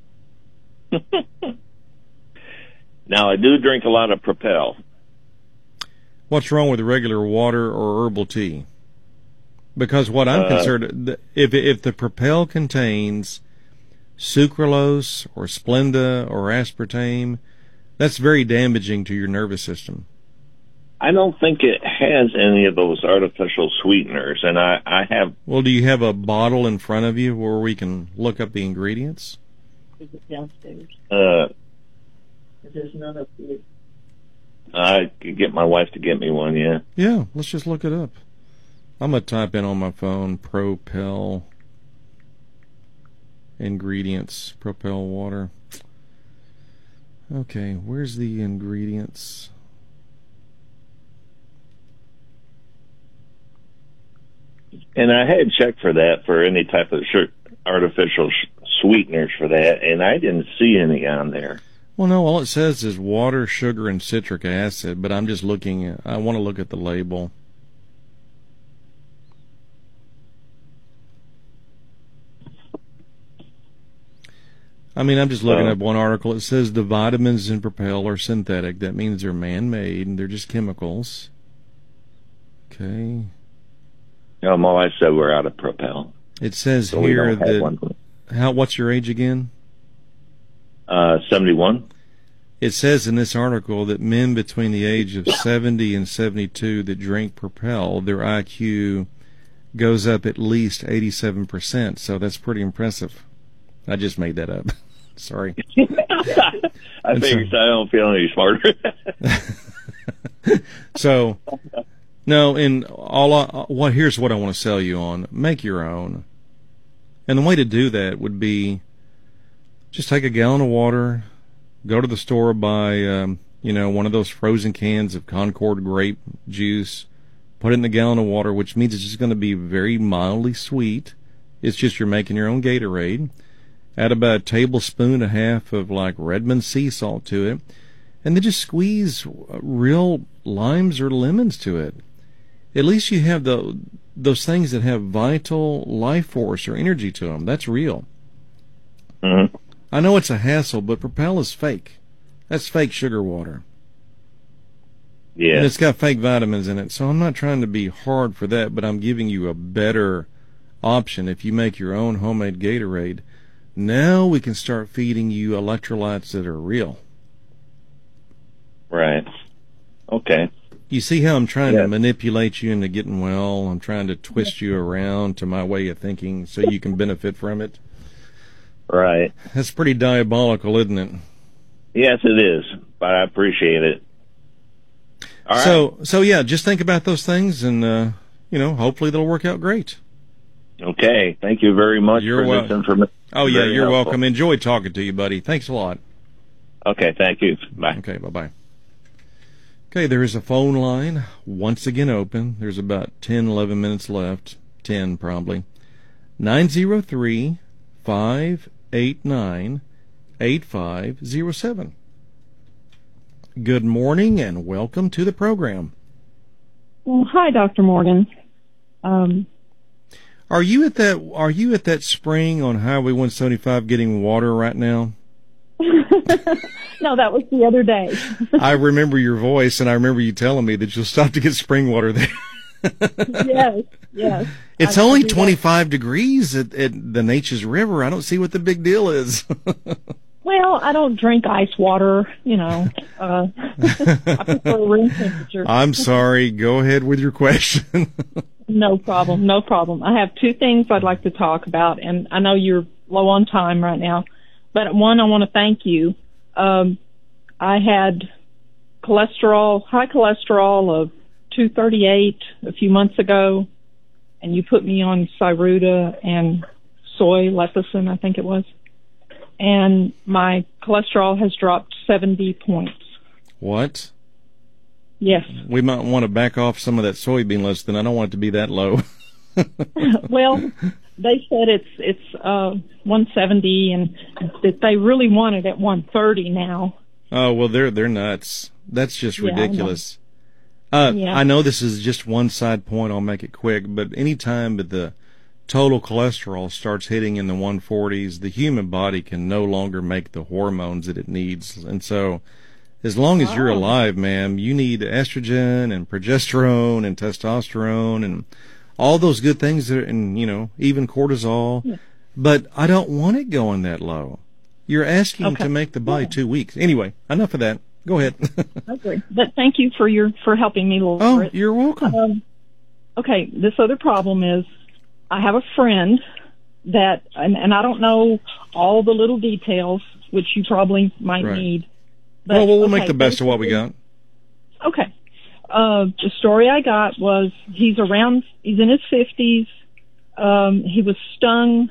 Now, I do drink a lot of Propel. What's wrong with regular water or herbal tea? Because what I'm concerned, if the Propel contains sucralose or Splenda or aspartame, that's very damaging to your nervous system. I don't think it has any of those artificial sweeteners, and I have... Well, do you have a bottle in front of you where we can look up the ingredients? Is it downstairs? There's none up here. I could get my wife to get me one, yeah. Yeah, let's just look it up. I'm going to type in on my phone, Propel ingredients, Propel water. Okay, where's the ingredients? And I had checked for that, for any type of artificial sweeteners for that, and I didn't see any on there. Well, no, all it says is water, sugar, and citric acid, but I'm just looking I want to look at the label. I mean, I'm just looking at one article. It says the vitamins in Propel are synthetic. That means they're man-made, and they're just chemicals. Okay. No, my wife said we're out of Propel. It says so here that... What's your age again? 71. It says in this article that men between the age of 70 and 72 that drink Propel, their IQ goes up at least 87%. So that's pretty impressive. I just made that up. Sorry. I figured I don't feel any smarter. So, no, and here's what I want to sell you on. Make your own. And the way to do that would be just take a gallon of water, go to the store, buy, one of those frozen cans of Concord grape juice, put it in a gallon of water, which means it's just going to be very mildly sweet. It's just you're making your own Gatorade. Add about a tablespoon and a half of like Redmond sea salt to it, and then just squeeze real limes or lemons to it. At least you have those things that have vital life force or energy to them. That's real. Mm-hmm. I know it's a hassle, but Propel is fake. That's fake sugar water. Yeah. And it's got fake vitamins in it, so I'm not trying to be hard for that, but I'm giving you a better option if you make your own homemade Gatorade. Now we can start feeding you electrolytes that are real. Right. Okay. You see how I'm trying to manipulate you into getting well? I'm trying to twist you around to my way of thinking so you can benefit from it. Right. That's pretty diabolical, isn't it? Yes, it is, but I appreciate it. All right. So yeah, just think about those things, and hopefully they'll work out great. Okay. Thank you very much for this information. Oh yeah, you're welcome. Enjoyed talking to you, buddy. Thanks a lot. Okay, thank you. Bye. Okay, bye-bye. Okay, there is a phone line once again open. There's about 10, 11 minutes left. 10 probably. 903-589-8507. Good morning and welcome to the program. Well, hi, Dr. Morgan. Are you at that spring on Highway 175 getting water right now? No, that was the other day. I remember your voice, and I remember you telling me that you'll stop to get spring water there. Yes. It's only 25 degrees at the Neches River. I don't see what the big deal is. Well, I don't drink ice water, I prefer room temperature. I'm sorry. Go ahead with your question. No problem. I have two things I'd like to talk about, and I know you're low on time right now, but one, I want to thank you. I had high cholesterol of 238 a few months ago, and you put me on Cyruta and soy lecithin, I think it was. and my cholesterol has dropped 70 points. What? Yes. We might want to back off some of that soybean list, then. I don't want it to be that low. Well, they said it's 170, and that they really want it at 130 now. Oh, well, they're nuts. That's just ridiculous. Yeah. I know this is just one side point. I'll make it quick. But any time that the total cholesterol starts hitting in the 140s, the human body can no longer make the hormones that it needs. And so as long as you're alive, ma'am, you need estrogen and progesterone and testosterone and all those good things, and, even cortisol. Yeah. But I don't want it going that low. You're asking to make the body 2 weeks. Anyway, enough of that. Go ahead. Okay. But thank you for helping me lower it. Oh, you're welcome. Okay, this other problem is I have a friend that, and I don't know all the little details, which you probably might need. But, well, we'll make the best of what we got. Okay. The story I got was he's in his 50s. He was stung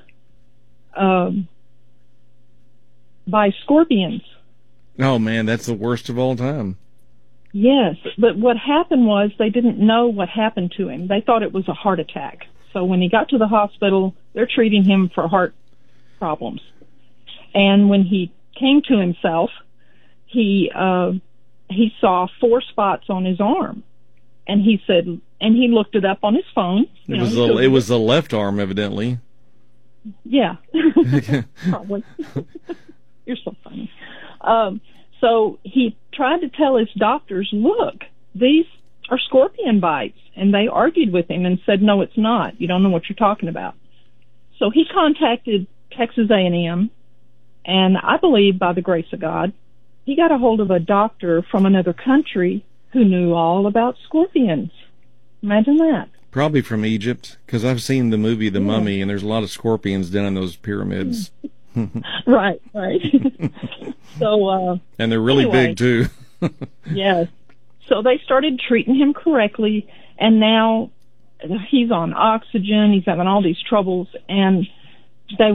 by scorpions. Oh, man, that's the worst of all time. Yes, but what happened was they didn't know what happened to him. They thought it was a heart attack. So when he got to the hospital, they're treating him for heart problems. And when he came to himself, he saw 4 spots on his arm. And he said, and he looked it up on his phone. It was the left arm, evidently. Yeah. Probably. You're so funny. So he tried to tell his doctors, look, these are scorpion bites. And they argued with him and said, no, it's not. You don't know what you're talking about. So he contacted Texas A&M, and I believe by the grace of God, he got a hold of a doctor from another country who knew all about scorpions. Imagine that. Probably from Egypt, because I've seen the movie The Mummy, and there's a lot of scorpions down in those pyramids. Right. So, and they're really big too. Yes. So they started treating him correctly, and now he's on oxygen. He's having all these troubles, and they're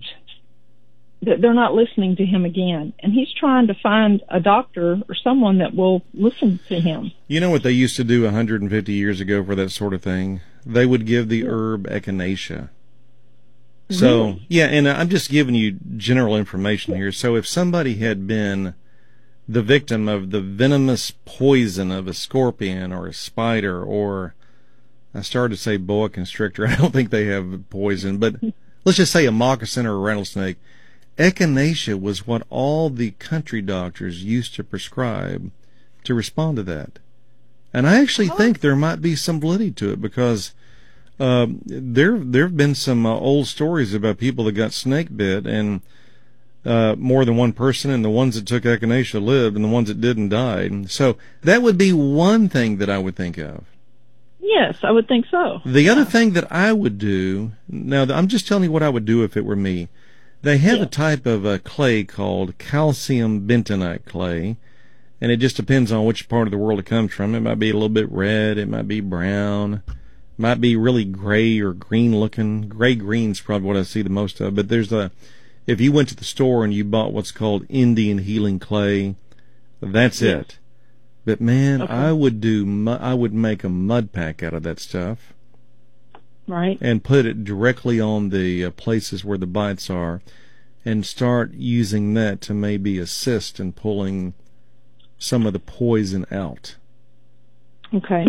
not listening to him again. And he's trying to find a doctor or someone that will listen to him. You know what they used to do 150 years ago for that sort of thing? They would give the herb echinacea. So, yeah, and I'm just giving you general information here. So if somebody had been the victim of the venomous poison of a scorpion or a spider, or I started to say boa constrictor. I don't think they have poison, but let's just say a moccasin or a rattlesnake. Echinacea was what all the country doctors used to prescribe to respond to that. And I actually think there might be some validity to it, because there have been some old stories about people that got snake bit, and more than one person, and the ones that took echinacea lived, and the ones that didn't died. So that would be one thing that I would think of. Yes, I would think so. The other thing that I would do, now I'm just telling you what I would do if it were me. They have a type of clay called calcium bentonite clay, and it just depends on which part of the world it comes from. It might be a little bit red, it might be brown, might be really gray or green looking. Gray-green's probably what I see the most of, but if you went to the store and you bought what's called Indian healing clay, that's it. But man, I would make a mud pack out of that stuff. Right. And put it directly on the places where the bites are, and start using that to maybe assist in pulling some of the poison out. Okay.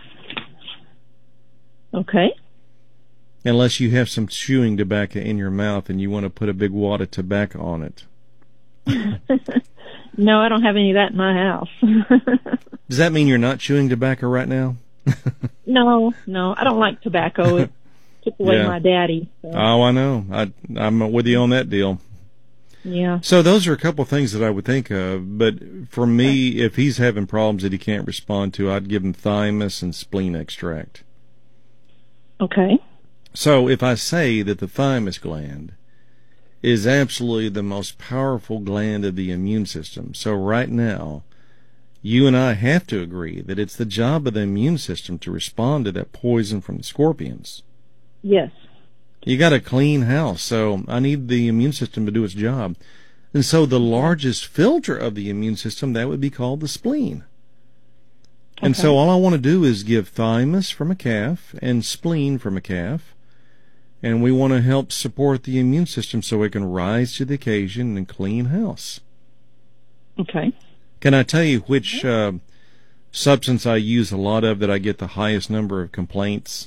Unless you have some chewing tobacco in your mouth and you want to put a big wad of tobacco on it. No, I don't have any of that in my house. Does that mean you're not chewing tobacco right now? No, I don't like tobacco. It took away my daddy. So. Oh, I know. I'm with you on that deal. Yeah. So those are a couple of things that I would think of. But for me, if he's having problems that he can't respond to, I'd give him thymus and spleen extract. Okay. So if I say that the thymus gland is absolutely the most powerful gland of the immune system, so right now, you and I have to agree that it's the job of the immune system to respond to that poison from the scorpions. Yes. You got a clean house, so I need the immune system to do its job. And so the largest filter of the immune system, that would be called the spleen. And so all I want to do is give thymus from a calf and spleen from a calf. And we want to help support the immune system so it can rise to the occasion and clean house. Okay. Can I tell you which substance I use a lot of that I get the highest number of complaints?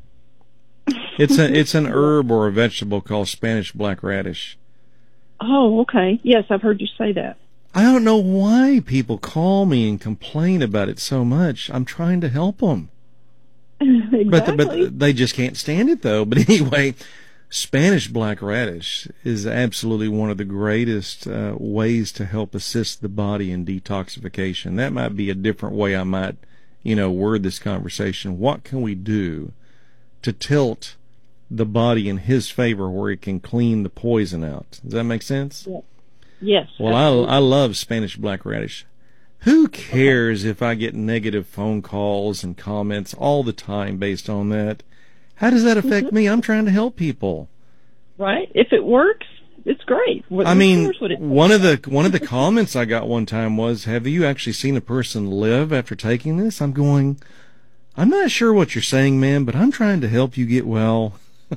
It's an herb or a vegetable called Spanish black radish. Oh, okay. Yes, I've heard you say that. I don't know why people call me and complain about it so much. I'm trying to help them. Exactly. But they just can't stand it, though. But anyway, Spanish black radish is absolutely one of the greatest ways to help assist the body in detoxification. That might be a different way I might, word this conversation. What can we do to tilt the body in his favor where it can clean the poison out? Does that make sense? Yeah. Yes. Well, I love Spanish black radish. Who cares if I get negative phone calls and comments all the time based on that? How does that affect me? I'm trying to help people. Right. If it works, it's great. I mean, one of the comments I got one time was, "Have you actually seen a person live after taking this?" I'm going, "I'm not sure what you're saying, man, but I'm trying to help you get well."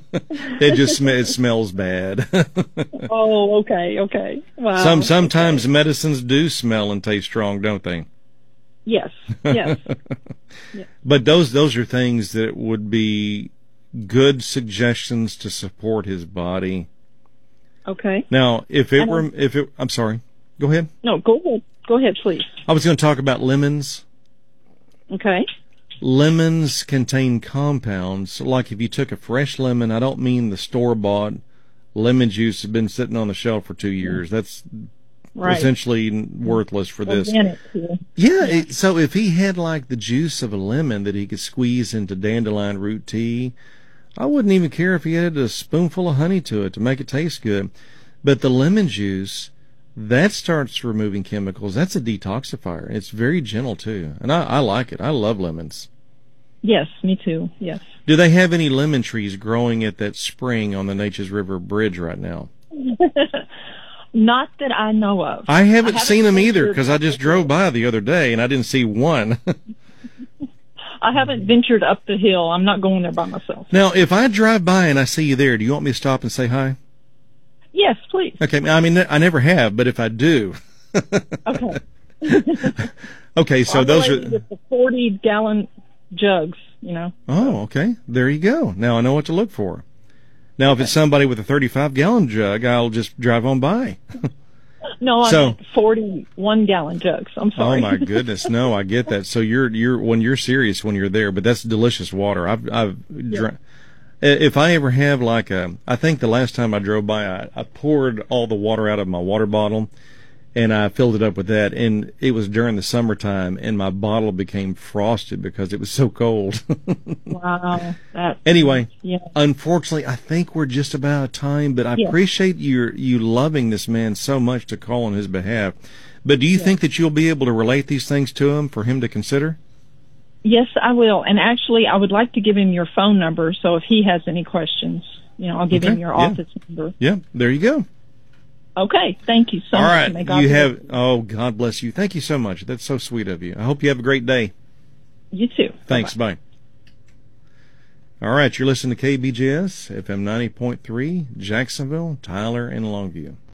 It smells bad. Oh, okay. Wow. Sometimes medicines do smell and taste strong, don't they? Yes. Yeah. But those are things that would be good suggestions to support his body. Okay. Now, I'm sorry. Go ahead. No, go ahead. Go ahead, please. I was going to talk about lemons. Okay. Lemons contain compounds, like if you took a fresh lemon, I don't mean the store-bought lemon juice that's been sitting on the shelf for 2 years. That's essentially worthless for this. Organic, yeah. So if he had like the juice of a lemon that he could squeeze into dandelion root tea, I wouldn't even care if he added a spoonful of honey to it to make it taste good. But the lemon juice, that starts removing chemicals. That's a detoxifier. It's very gentle, too. And I like it. I love lemons. Yes, me too. Yes. Do they have any lemon trees growing at that spring on the Natchez River Bridge right now? Not that I know of. I haven't seen them either because I just drove by the other day and I didn't see one. I haven't ventured up the hill. I'm not going there by myself. Now, if I drive by and I see you there, do you want me to stop and say hi? Yes, please. Okay. I mean, I never have, but if I do. Okay. Okay, so those are the 40-gallon jugs, Oh, okay. There you go. Now I know what to look for. Now, if it's somebody with a 35-gallon jug, I'll just drive on by. No, I meant 41-gallon jugs. I'm sorry. Oh my goodness, no, I get that. So you're serious when you're there, but that's delicious water. If I ever have I think the last time I drove by, I poured all the water out of my water bottle, and I filled it up with that, and it was during the summertime, and my bottle became frosted because it was so cold. Wow. Anyway, unfortunately, I think we're just about out of time, but I appreciate you loving this man so much to call on his behalf. But do you think that you'll be able to relate these things to him for him to consider? Yes, I will. And actually, I would like to give him your phone number, so if he has any questions, I'll give him your office number. Yeah, there you go. Okay, thank you so much. All right, God bless you. Thank you so much. That's so sweet of you. I hope you have a great day. You too. Thanks, bye. All right, you're listening to KBGS, FM 90.3, Jacksonville, Tyler, and Longview.